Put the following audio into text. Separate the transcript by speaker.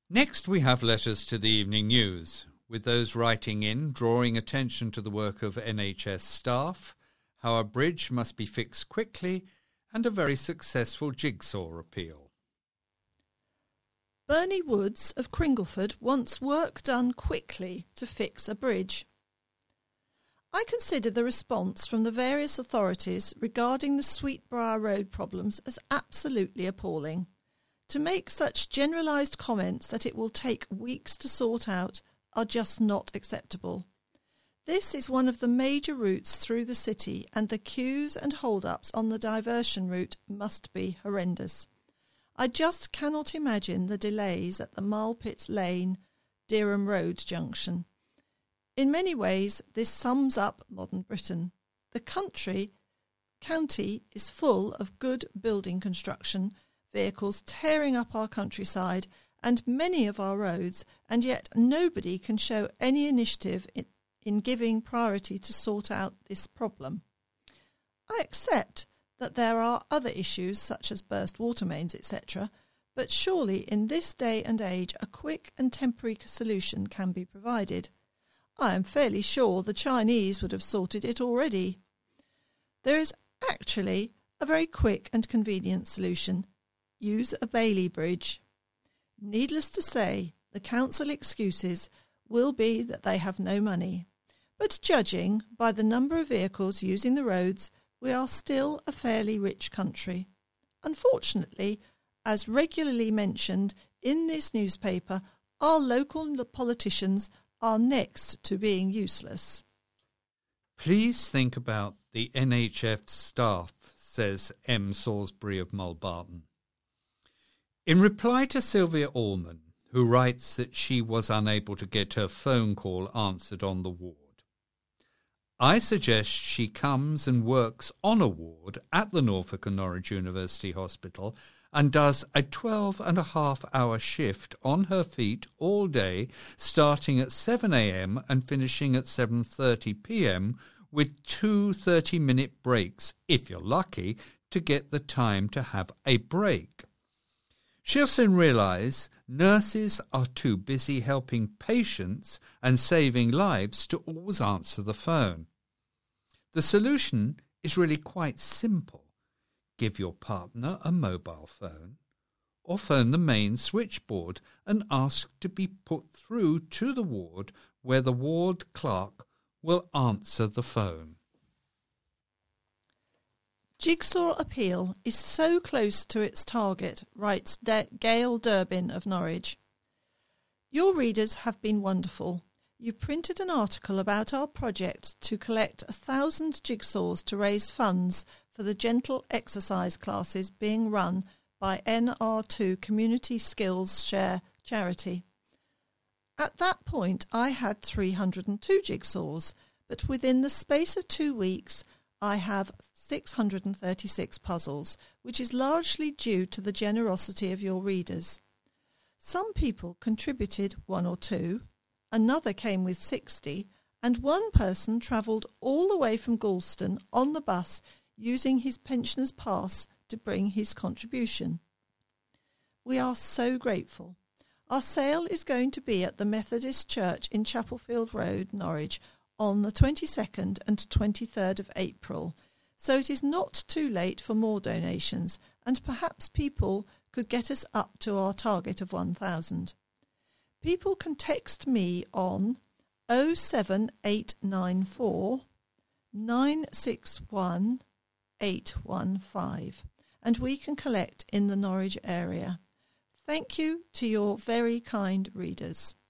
Speaker 1: Next we have letters to the evening news, with those writing in drawing attention to the work of NHS staff, how a bridge must be fixed quickly, and a very successful jigsaw appeal.
Speaker 2: Bernie Woods of Cringleford wants work done quickly to fix a bridge. I consider the response from the various authorities regarding the Sweetbriar Road problems as absolutely appalling. To make such generalised comments that it will take weeks to sort out are just not acceptable. This is one of the major routes through the city, and the queues and hold-ups on the diversion route must be horrendous. I just cannot imagine the delays at the Marlpit Lane, Dereham Road junction. In many ways, this sums up modern Britain. The county is full of good building construction, vehicles tearing up our countryside and many of our roads, and yet nobody can show any initiative in giving priority to sort out this problem. I accept that there are other issues such as burst water mains, etc., but surely in this day and age a quick and temporary solution can be provided. I am fairly sure the Chinese would have sorted it already. There is actually a very quick and convenient solution. Use a Bailey Bridge. Needless to say, the council excuses will be that they have no money. But judging by the number of vehicles using the roads, we are still a fairly rich country. Unfortunately, as regularly mentioned in this newspaper, our local politicians are next to being useless.
Speaker 1: Please think about the NHS staff, says M. Salisbury of Mulbarton. In reply to Sylvia Allman, who writes that she was unable to get her phone call answered on the ward, I suggest she comes and works on a ward at the Norfolk and Norwich University Hospital and does a 12.5-hour shift on her feet all day, starting at 7 a.m. and finishing at 7:30 p.m. with 2 30-minute breaks, if you're lucky, to get the time to have a break. She'll soon realise nurses are too busy helping patients and saving lives to always answer the phone. The solution is really quite simple. Give your partner a mobile phone or phone the main switchboard and ask to be put through to the ward where the ward clerk will answer the phone.
Speaker 2: Jigsaw appeal is so close to its target, writes Gail Durbin of Norwich. Your readers have been wonderful. You printed an article about our project to collect 1,000 jigsaws to raise funds for the gentle exercise classes being run by NR2 Community Skills Share charity. At that point I had 302 jigsaws, but within the space of 2 weeks I have 636 puzzles, which is largely due to the generosity of your readers. Some people contributed 1 or 2, another came with 60, and one person travelled all the way from Galston on the bus using his pensioner's pass to bring his contribution. We are so grateful. Our sale is going to be at the Methodist Church in Chapelfield Road, Norwich, on the 22nd and 23rd of April, so it is not too late for more donations, and perhaps people could get us up to our target of 1,000. People can text me on 07894 961 815, and we can collect in the Norwich area. Thank you to your very kind readers.